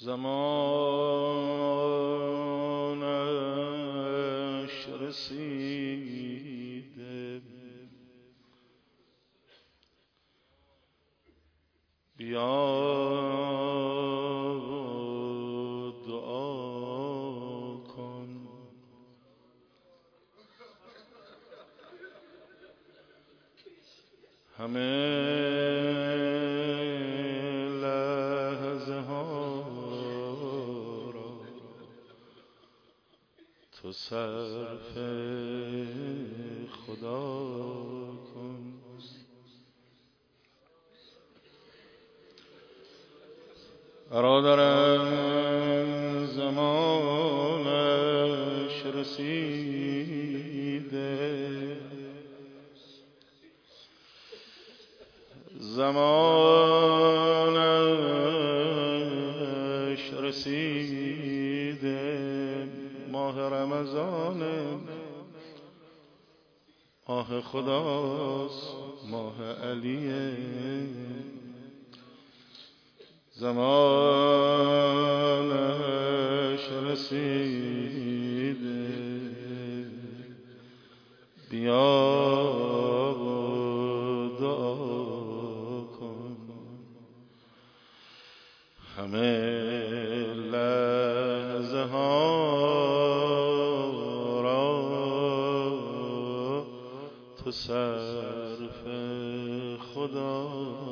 زمانش رسیده بیا دعا کن همه لحظه ها را تو صرف خدا کن برادرم زمانش رسیده زمانش رسیده ماه رمضان ماه خداست ماه علیه زمانش رسیده بیا دعا کن همه لحظه ها را تو صرف خدا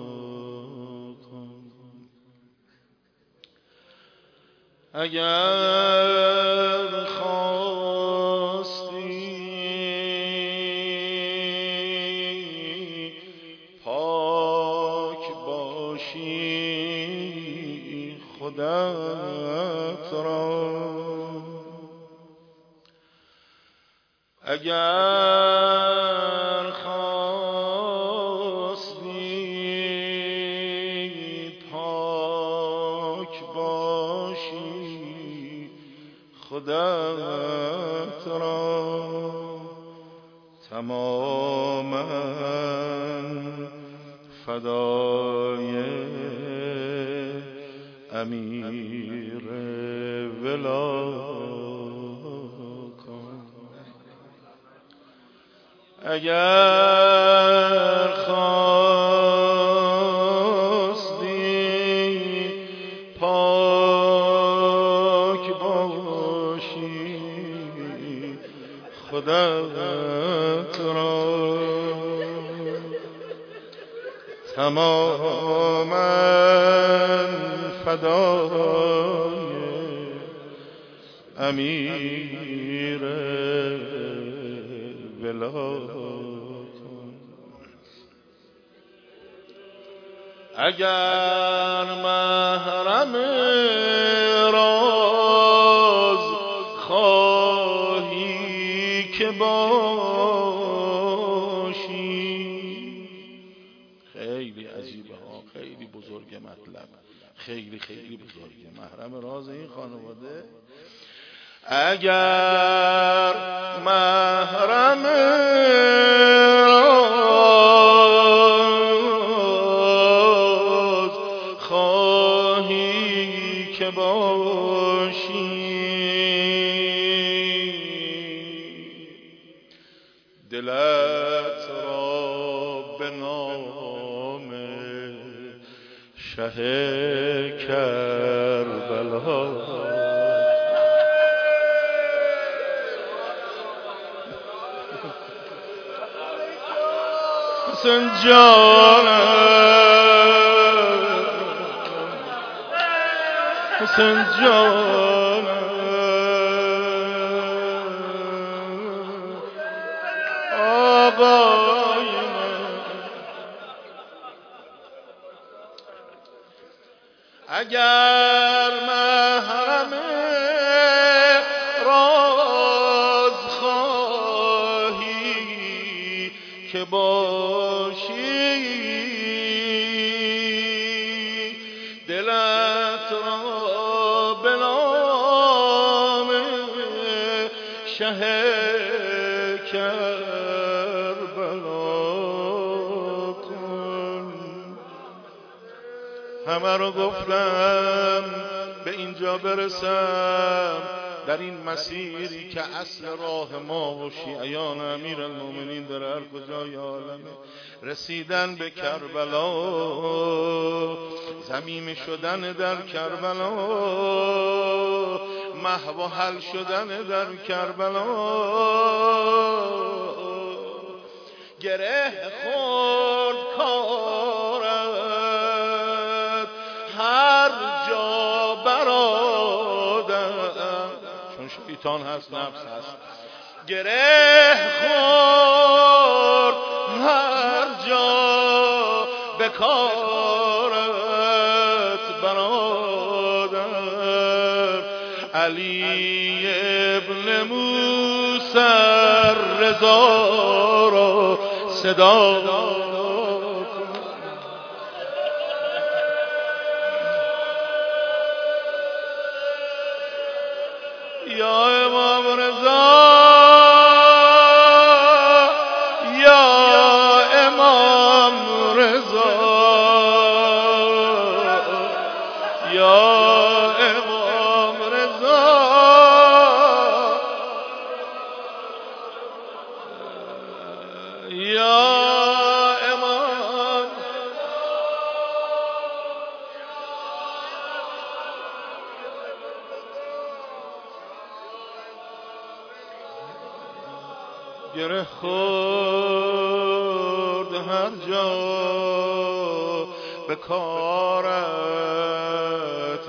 کن اگر خواستی پاک باشی خودت را اگر خواستی پاک باشی خودت را تماما فدای امیر ولا کن اگر خواستی پاک باشی خودت را تماما فدای امیر ولا کن اگر محرم راز خواهی که باشی خیلی عجیبه ها خیلی بزرگ مطلب خیلی بزرگه محرم راز این خانواده اگر محرم راز خواهی که باشی دلت را به نام شه کربلا حسین جانم حسین جانم آقای من اگر محرم راز خواهی که باشی دلت را به نام شه کربلا کن همه رو گفتم به اینجا برسم در این مسیری که اصل راه ما و شیعیان امیرالمومنین در هر کجای عالمه، رسیدن به کربلا، زمین شدن در کربلا، محو و حل شدن در کربلا، گره خورد کارت هر جا برادر، چون شیطان هست نفس هست، گره خورد هر جا به کارت برادر، علی ابن موسی رضا را صدا کن. یا امام رضا، یا امام رضا، یا امام رضا، یا امام، گره خورد هر جا به کارت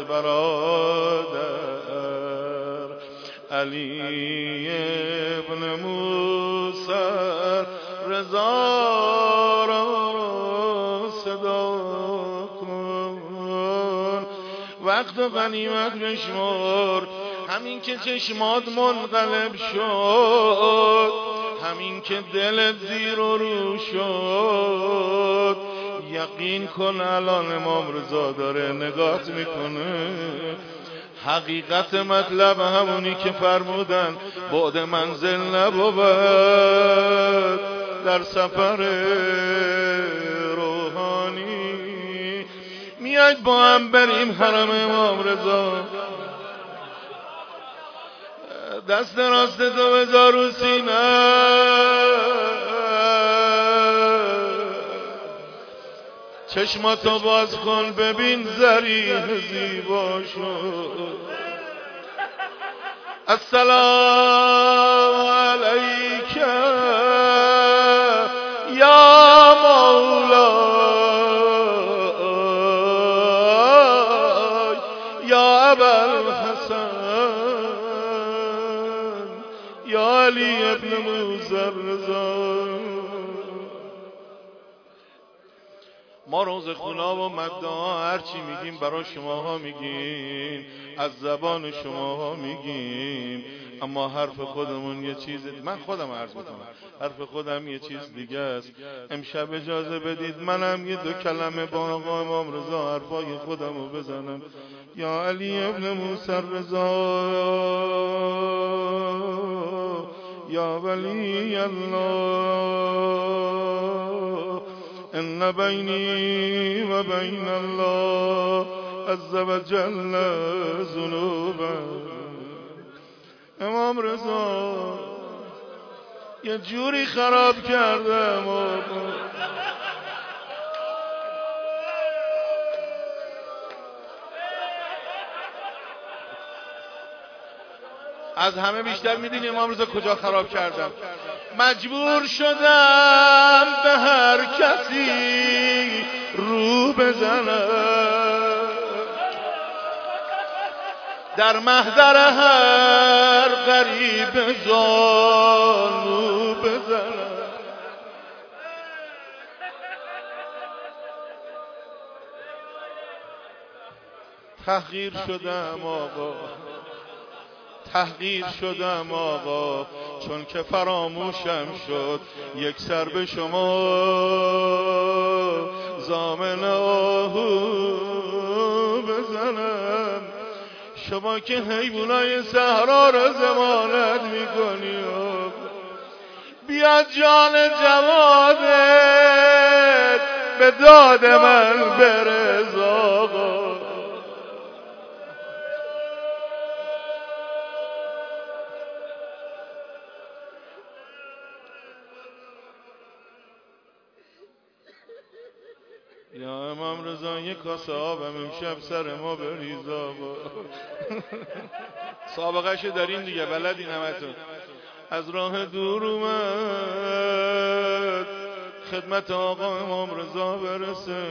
برادر، علی ابن موسی رضا را صدا کن. وقت و غنیمت بشمر، همین که چشمات منقلب شد، همین که دلت زیر و رو شد، یقین کن الان امام رضا داره نگات میکنه. حقیقت مطلب همونی که فرمودن، بعد منزل نبود در سفر روحانی. میاید با هم بریم حرم امام رضا، دست راست تو بذار رو سینه، چشماتو باز کن ببین ذریح زیبا شد. السلام علیک یا مولای یا ابوالحسن یا علی ابن موسی رضا. ما روزخونا و مدعا هرچی میگیم برای شماها میگیم، از زبان شماها میگیم، اما حرف خودمون یه چیز، من خودم عرض میکنم حرف خودم یه چیز دیگه است. امشب اجازه بدید منم یه دو کلمه با آقا امام رضا حرفای خودم رو بزنم. یا علی ابن موسی رضا، یا ولی الله، ان بینی و بین الله عز و جل ذنوبا. امام رضا یه جوری خراب کردم از همه بیشتر میدونی امام رضا کجا خراب کردم؟ مجبور شدم به هر کسی رو بزنم، در محضر هر غریب زانو بزنم. تحقیر شدم آقا، تحقیر شدم آقا، چون که فراموشم شد یک سر به شما ضامن آهو بزنم. شما که حیوانای صحرا را ضمانت میکنی، بیا جان جوادت به داد من برس آقا. یا امام رضا یک کاسه آبم امشب سر ما بریز آقا. سابقه‌شو دارین دیگه، بلدین همتون. از راه دور اومد خدمت آقا امام رضا برسه.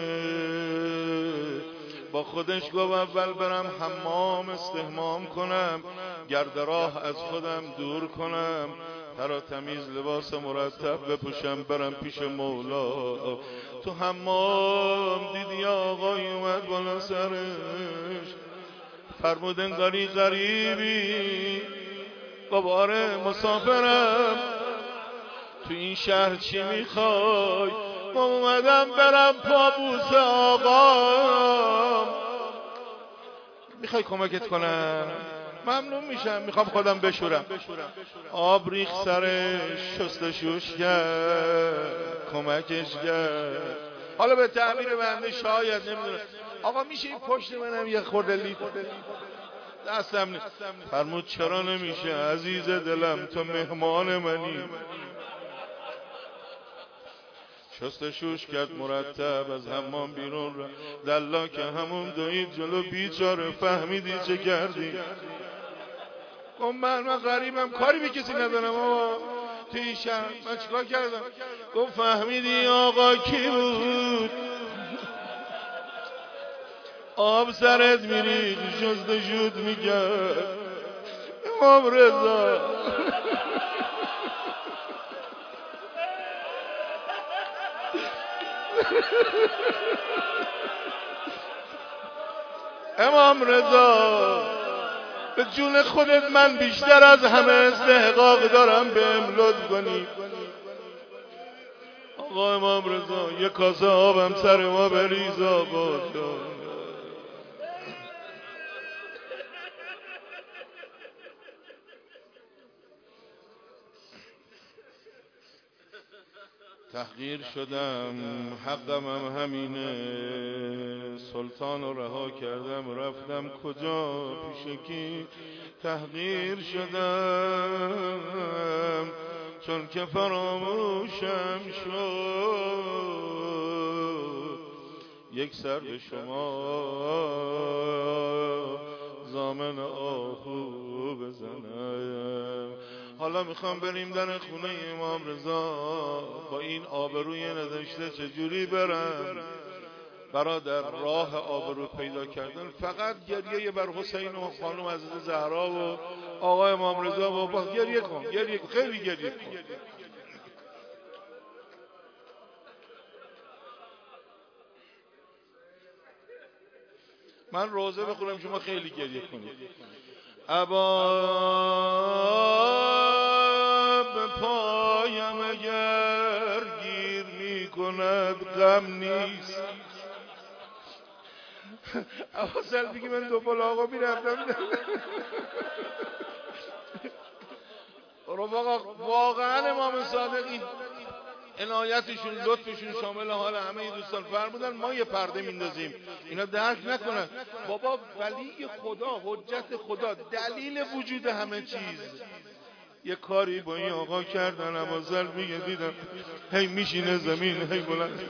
با خودش گفت اول برم حمام استحمام کنم، گرد راه از خودم دور کنم، ترا تمیز لباس مرتب بپوشم، برم پیش مولا. تو حمام دیدی آقای اومد بالا سرش، فرمود انگاری غریبی، باباره مسافرم، تو این شهر چی میخوای؟ ما اومدم برم پابوس آقام، میخوای کمکت کنم؟ ممنون میشم، میخوام خودم بشورم. آب ریخ سرش، شستشوش کرد، کمکش کرد. حالا به تعبیر بنده شاید نمیدونم آقا میشه این پشت منم یه خورده لیف دستم نیست. فرمود چرا نمیشه عزیز دلم، تو مهمان منی. شستشوش کرد مرتب، از حمام بیرون رفت، دلا که همون دوید جلو، بیچاره فهمیدی چه کردی؟ گفت من غریبم، کاری به کسی ندارم آقا، تو این شهر من چیکار کردم؟ گفت فهمیدی آقا کی بود؟ آب سرت میری شستشوت میکرد امام رضا. امام رضا به جون خودت من بیشتر از همه استحقاق دارم بهم لطف کنی. آقا امام رضا یه کاسه آبم سر ما بریز آقا. تحقیر شدم، حقم هم همینه، سلطان رو رها کردم رفتم کجا پیش کی؟ تحقیر شدم چون که فراموشم شد، یک سر به شما زامن آهو بزنم. حالا میخوام بریم در خونه امام رضا، با این آبروی نداشته چجوری برم؟ برادر راه آبرو پیدا کردن فقط گریه بر حسین و خانم عزیز زهرا و آقا امام رضا. بابا گریه کن، گریه کن، خیلی گریه کن. من روزه بخونم شما خیلی گریه کنید. ابا به پایم اگر گیر می کند غم نیست. ابا سلفی که من دنبال آقا می رفتم رفقا، واقعا امام صادق این عنایتشون لطفشون شامل حال همه دوستان فرمودن ما یه پرده میندازیم اینا درک نکنن. بابا ولی خدا، حجت خدا، دلیل وجود همه چیز، یه کاری با این آقا کردن. ابوذر میگه دیدم هی میشینه زمین هی بلند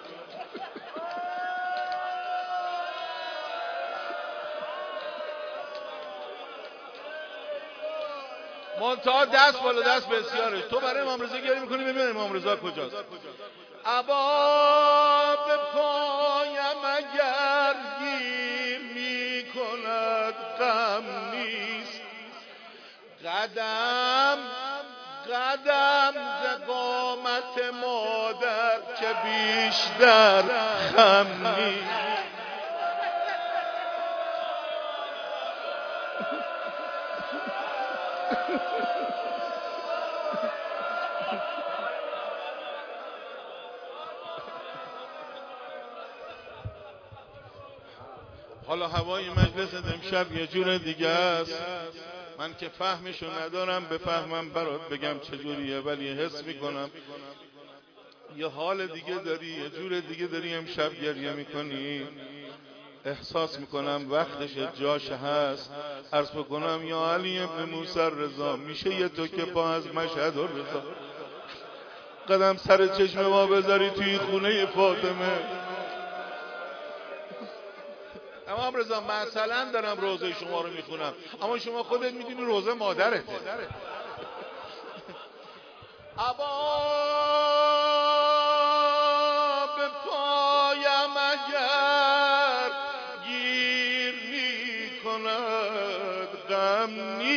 منتها دست بالا دست بسیارش. تو برای امام رضا گریه میکنی، ببین امام رضا کجاست. ابا به پایم اگر گیر میکند غم نیست. قدم قدم ز قامت مادر که بیشتر خم نیست. حالا هوای مجلس امشب یه جور دیگه است. من که فهمشو ندارم بفهمم برات بگم چجوریه، ولی حس میکنم یه حال دیگه داری، یه جور دیگه داری امشب گریه میکنی. احساس میکنم وقتش جاش هست عرض بکنم یا علی ابن موسی رضا، میشه یه تو که پا از مشهد رضا قدم سر چشم ما بذاری توی خونه فاطمه، امام رضا مثلا دارم روزه شما رو میخونم، اما شما خودت میدونی روزه مادرته. ابا به پایم اگر گیر میکند غم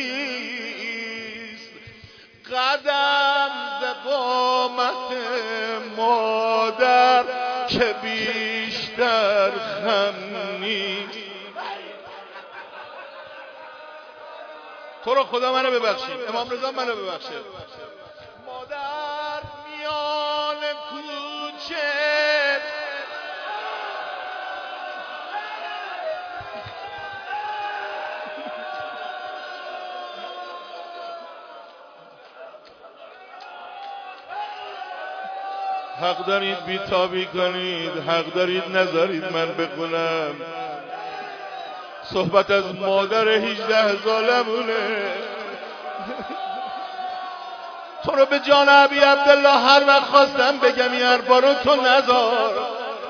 نیست، قدم ز قامت مادر که بیشتر خم نیست. تو رو خدا منو ببخشید، امام رضا منو ببخشه. مادر میان کوچه حق دارید بیتابی کنید، حق دارید نذارید من بخونم. صحبت از مادر 18 سالمونه. تو رو به جان ابی عبدالله هر وقت خواستم بگم این حرفا رو تو نذار.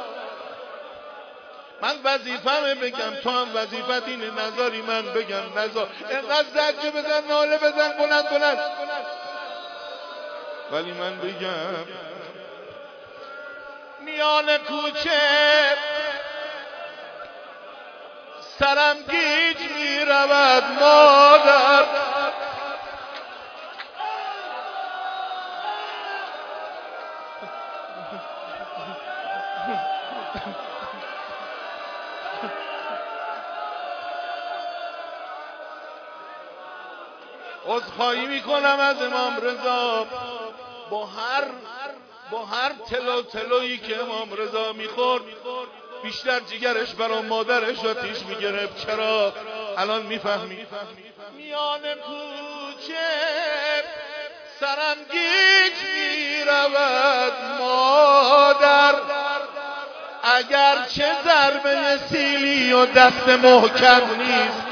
من وظیفه‌مه بگم، تو هم وظیفت اینه نذاری من بگم نذار. اینقدر زجه بزن، ناله بزن، بلند بلند، ولی من بگم. میان کوچه سرم گیج میرود مادر، عذرخواهی میکنم از امام رضا. با هر تلو تلویی که امام رضا میخورد بیشتر جیگرش برای مادرش آتیش میگرفت. چرا؟ الان میفهمی. میان کوچه سرم گیج میرود مادر، اگرچه ضربه سیلی و دست محکم نیست.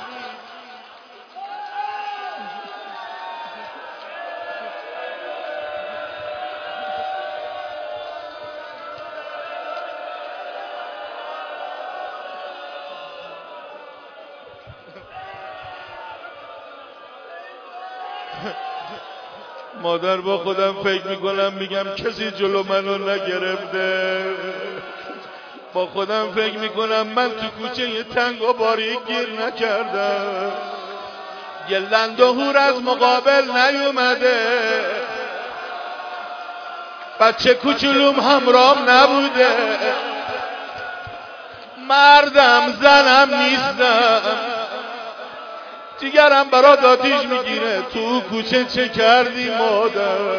مادر با خودم فکر میکنم میگم کسی جلو منو نگرفته. با خودم فکر میکنم من تو کوچه یه تنگ و باریک گیر نکردم. یه لند و هور از مقابل نیومده، بچه کوچولوم همرام نبوده. مردم زنم نیستم، جیگرم برات آتیش میگیره. تو کوچه چه کردی مادر؟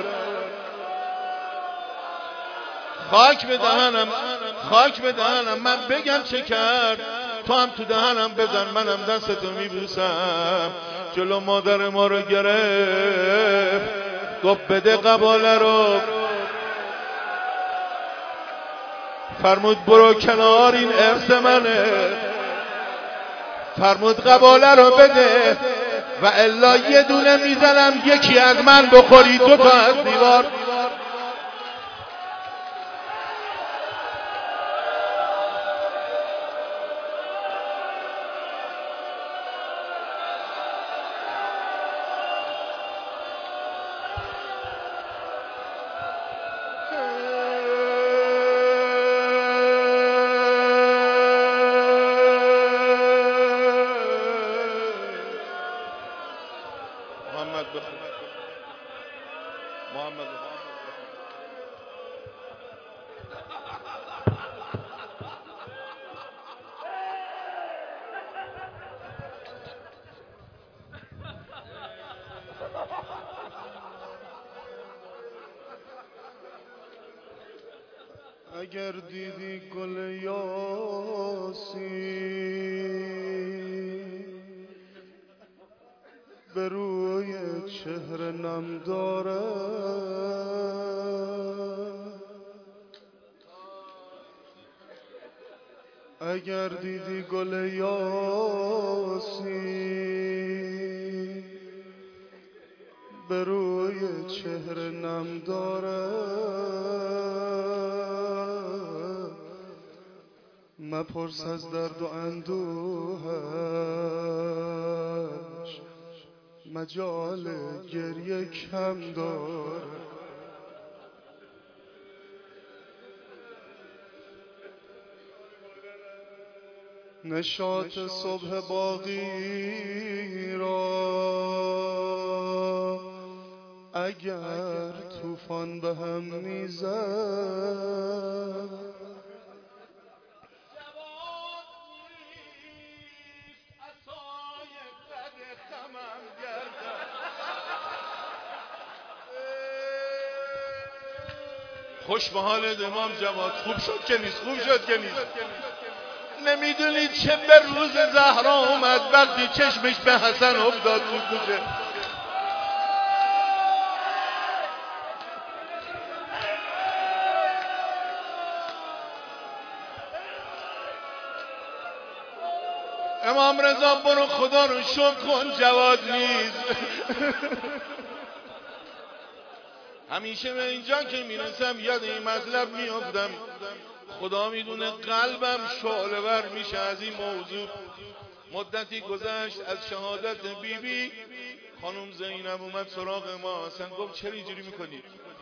خاک به دهنم، خاک به دهنم. من بگم چه کرد، تو هم تو دهنم بزن، منم دستتو میبوسم. جلو مادر ما رو گرفت، گفت بده قباله رو. فرمود برو کنار، این ارث منه. فرمود قباله رو بده و الا یه دونه میزنم یکی از من بخوری، دو تا از دیوار. محمد بخون، محمد بخون. اگر دیدی گل یاسین به روی چهره نم داره، اگر دیدی گل یاسین به روی چهره نم داره، مپرس از درد و اندوهش، مجال گریه کم داره. نشاط صبح باقی را اگر طوفان به هم میزد، خوش به حال امام جواد. خوب شد که نیست، خوب شد که نیست. نمیدونید چه به روز زهرا اومد وقتی چشمش به حسن افتاد تو کوچه. امام رضا برو خدا رو شکر کن جواد نیست. همیشه به اینجا که میرسم یاد این مطلب میافتم. خدا میدونه قلبم شعله ور میشه از این موضوع. مدتی گذشت از شهادت بیبی، خانم زینب اومد سراغ ما. اصلا گفت چرا اینجوری میکنی؟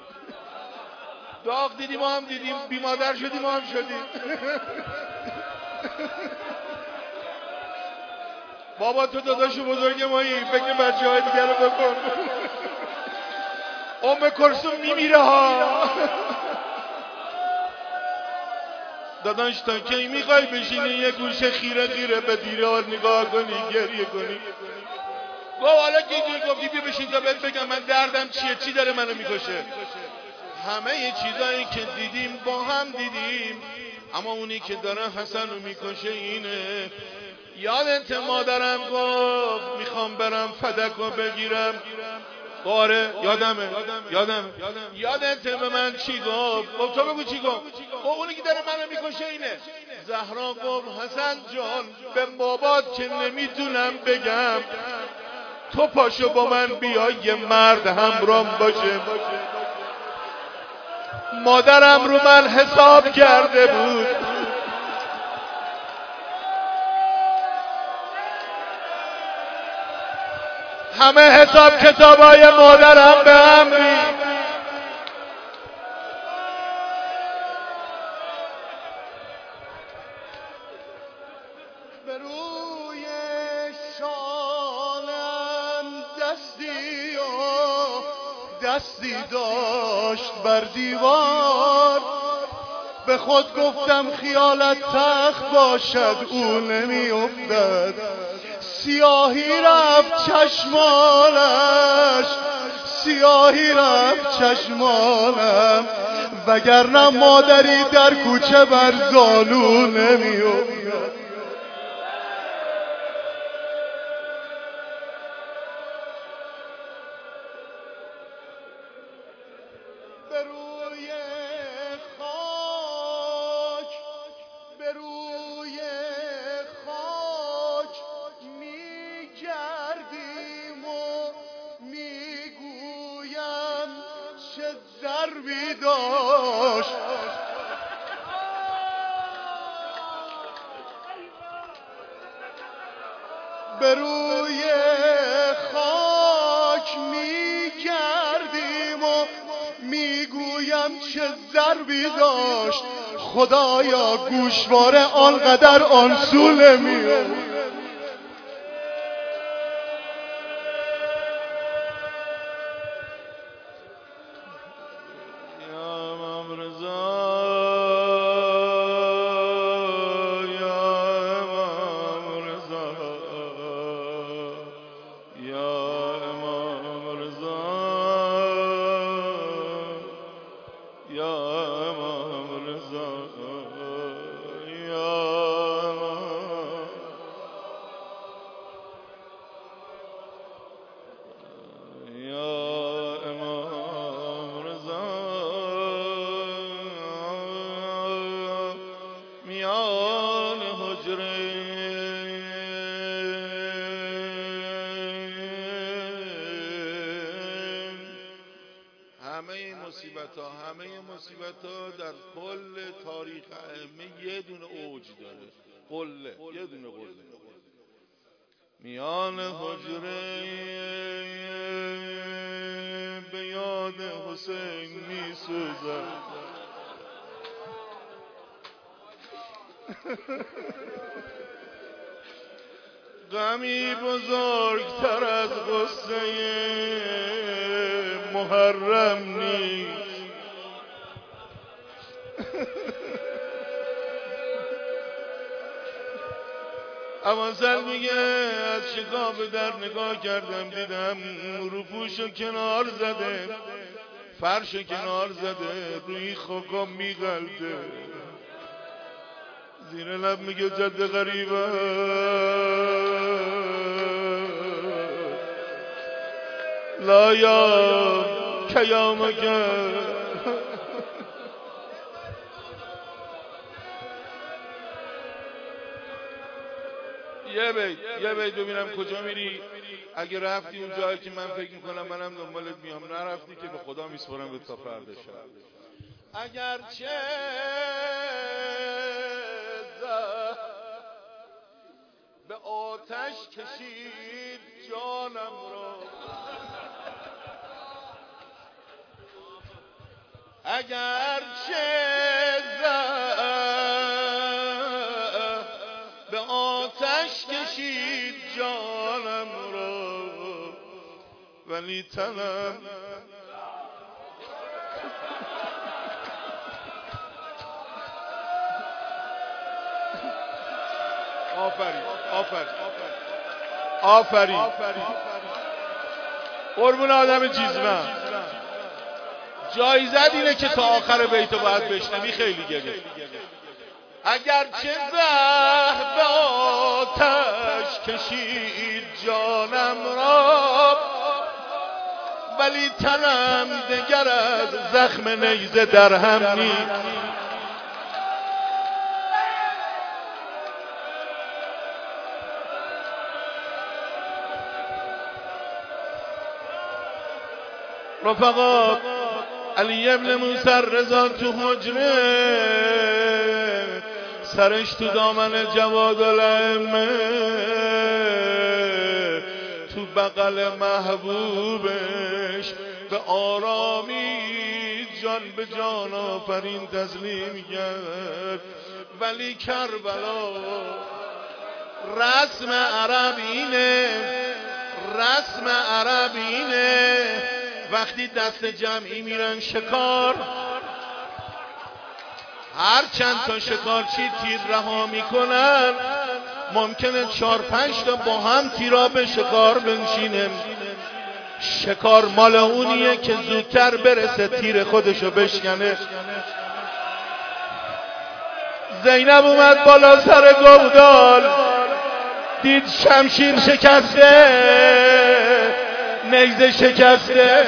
داغ دیدیم ما هم دیدیم، بی مادر شدیم ما هم شدیم. بابا تو داداش بزرگ مایی، فکر بچه های دیگر رو بکن. ام کلثوم میمیره ها. داداش تا کی میخوای بشینی یه گوشه خیره خیره به دیوار نگاه کنی گریه کنی؟ گفت حالا که اینجوری گفتی بیا بشین تا بهت بگم من دردم چیه، چی داره منو میکشه. همه یه چیزایی که دیدیم با هم دیدیم، اما اونی که داره حسن رو میکشه اینه. یادت مادرم گفت میخوام برم فدک رو بگیرم. آره یادمه. یادت به من چی گفت؟ گفت تو بگو چی گفت؟ گفت اونی که داره منو میکشه اینه. زهرا گفت حسن جان به بابات که نمیتونم بگم، تو پاشو با من بیا یه مرد همرام باشه. مادرم رو من حساب کرده بود، همه حساب کتابای مادرم به هم ریخت. به روی شانم دستی داشت بر دیوار. به خود گفتم خیالت تخت باشد، او نمی افتد. سیاهی رفت چشمانم، وگرنه مادری در کوچه بر زانو نمی افتد. به روی خاک میگردیم و میگویم چه ضربی داشت. به روی خاک میگردیم و میگویم چه ضربی داشت. خدایا گوشواره آنقدر آنسو نمیاد. ها همه مصیبت ها در کل تاریخ ائمه یه دونه اوج داره، قله، یه دونه قله میان حجره به یاد حسین می سوزد. غمی بزرگتر از غصه محرم نیست. ابوالحسن میگه از شکاف به در نگاه کردم دیدم روپوشو کنار زده، فرشو کنار زده، روی خاکا میغلده. زیر لب میگه جد غریبه لا یا کیامکه. یه بیت ببینم کجا میری. اگه رفتی اون جایی که من فکر میکنم منم دنبالت میام، نرفتی که به خدا میسپرم به تا فردا شب. اگرچه به آتش کشید جانم را، اگرچه به آتش کشید جانم را، ولی تنم آفرین قربون آدم چیزمن. جایزت اینه که تا آخر بیتو باید بشنوی، خیلی گله. اگرچه زهر به آتش کشید جانم را، ولی تنم دگر از زخم نیزه در هم نیست. رفقا علی ابن موسی رضا تو حجره، سرش تو دامن جواد الائمه، تو بغل محبوبش به آرامی جان به جان آفرین تسلیم کرد. ولی کربلا رسم عرب اینه، وقتی دست جمعی میرن شکار، هر چند تا شکارچی تیر رها میکنن ممکنه 4-5 تا با هم تیرا به شکار بنشینن. شکار مال اونیه که زودتر برسه تیر خودشو بشکنه. زینب اومد بالا سر گودال، دید شمشیر شکسته، نیزه شکسته.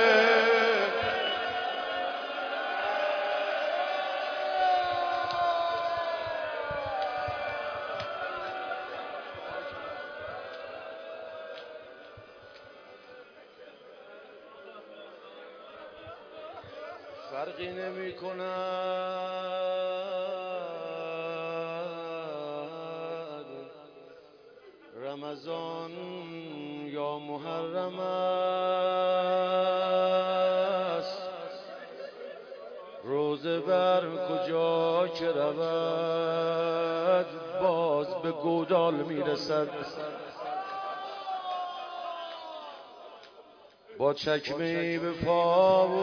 فرقی نمی کند رمضان یا محرم است، روزه بر کجا که رود باز به گودال میرسد. با چکمه‌ای به پا و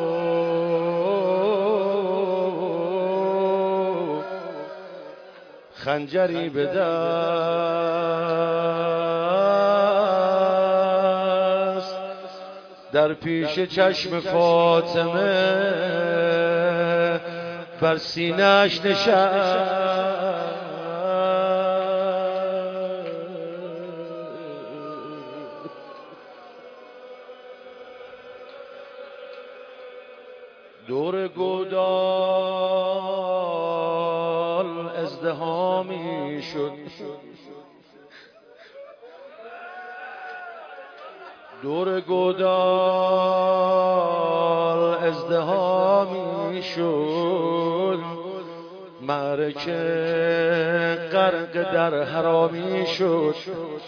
خنجری به دست، در پیش چشم فاطمه بر سینه‌اش نشست. دور گودال ازدحامی شد، دور گودال ازدحامی ها میشد، معرکه غرق در حرامی شد.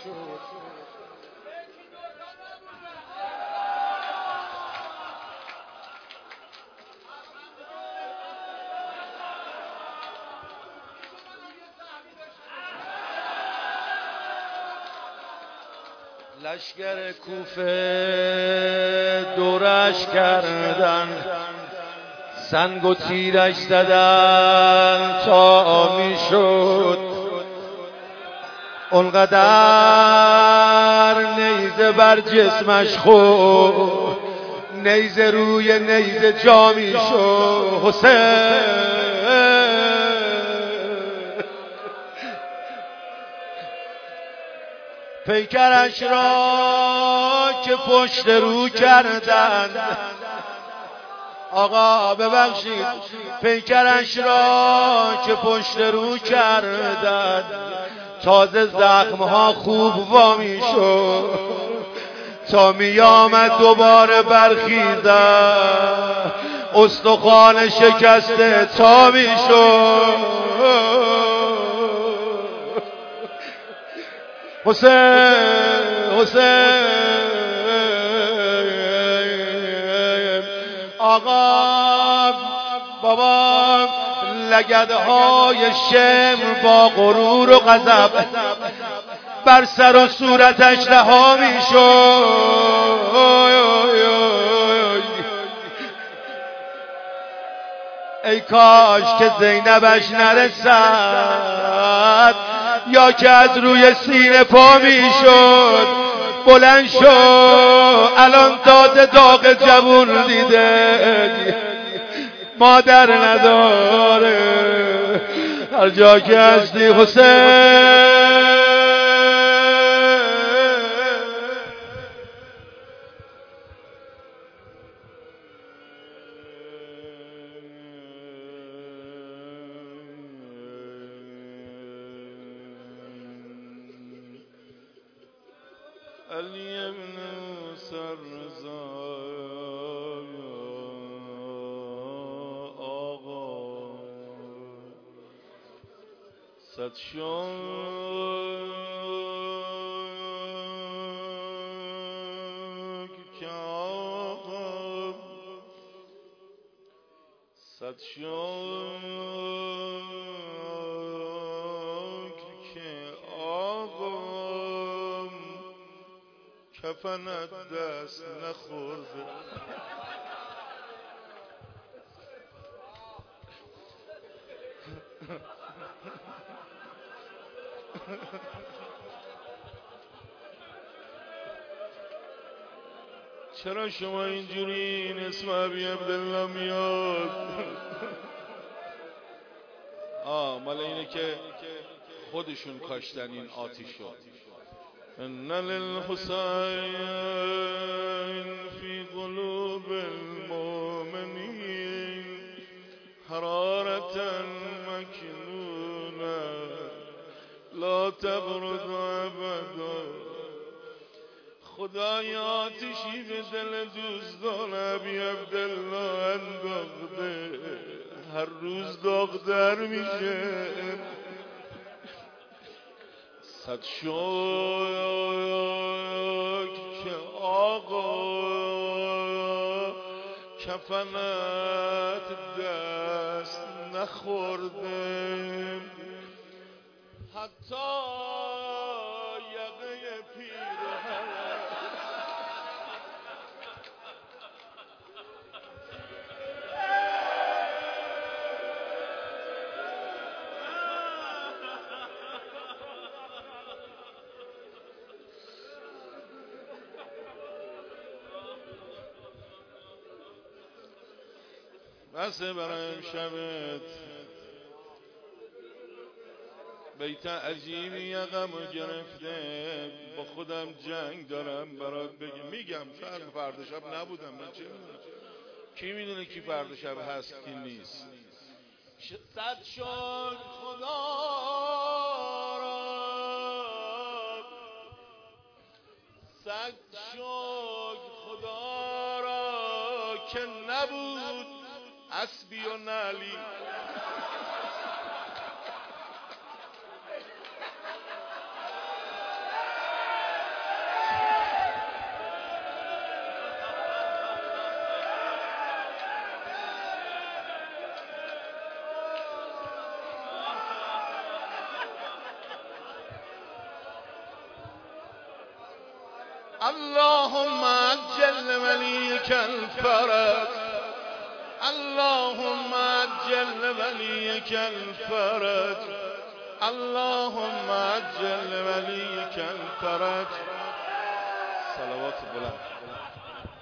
لشگر کوفه دورش کردن، سنگ و تیرش زدن تا میشد. اونقدر نیزه بر جسمش خورد، نیزه روی نیزه جا میشد. حسین پیکرش را که پشت رو کردند، آقا ببخشید، پیکرش را که پشت رو کردند، تازه زخمها خوب وامی شد. تا می آمد دوباره برخیزد، استخوان شکسته تا می شد. حسین آقا بابا، لگدهای شمر با غرور و غضب بر سر و صورتش رها میشد. ای کاش که زینبش نرسد، یا که از روی سینه پا میشد. بلند شو، الان تازه داغ جوون دیده، مادر نداره. هر جا که هستی حسین، علی ابن سرزار آقا، صد شکر که آقا، صد شکر که آقا، کفنت دست نخورده. چرا شما اینجوری این اسم ابی عبدالله میاد؟ مال اینه که خودشون کاشتن این آتیشو. ان للحسین فی قلوب المؤمنین حرارة مکنونة لا تبرد ابدا. خدای آتشی به دل دوستان ابی عبدالله انداخته، هر روز داغ‌تر میشه. صد شکر که آقا، کفنت دست نخورده. حتی یقه پیرهن بسه برای امشبت. بیت عجیبی یقمو گرفته، با خودم جنگ دارم برات میگم. فردا شب نبودم من، چه میدونم، کی میدونه کی فردا شب هست کی نیست. صد شکر خدا را، صد شکر خدا را که نبود اسبی و نعلی. اللهم عجل وليك الفرج، اللهم عجل وليك الفرج، اللهم عجل وليك الفرج. صلوات بلند.